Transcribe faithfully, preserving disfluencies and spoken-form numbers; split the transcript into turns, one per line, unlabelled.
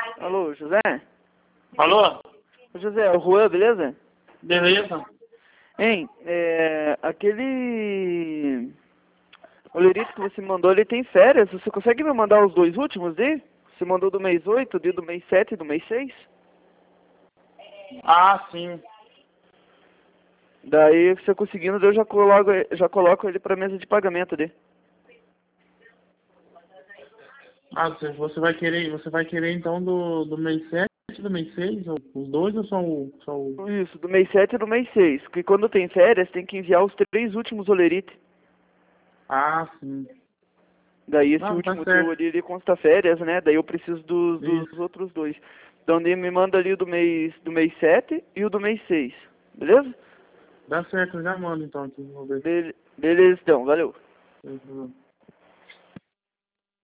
Alô, José?
Alô?
Ô, José, é o Juan, beleza?
Beleza?
Hein, é, aquele olerite que você mandou, ele tem férias. Você consegue me mandar os dois últimos dele? Você mandou do mês oito, do mês sete e do mês seis?
Ah, sim.
Daí, se eu conseguindo, eu já coloco, já coloco ele pra mesa de pagamento dele.
Ah, você você vai querer, você vai querer então do, do mês sete e do mês seis, ou os dois ou só o, só o...
Isso, do mês sete e do mês seis. Porque quando tem férias, tem que enviar os três últimos olerites.
Ah, sim.
Daí esse
Não, tá
último teu
certo.
ali, ele consta férias, né? Daí eu preciso dos, dos
Isso.
outros dois. Então ele me manda ali o do mês, do mês sete e o do mês seis. Beleza?
Dá certo, eu já mando então aqui, vou ver.
Bele- beleza então, valeu.
Uhum.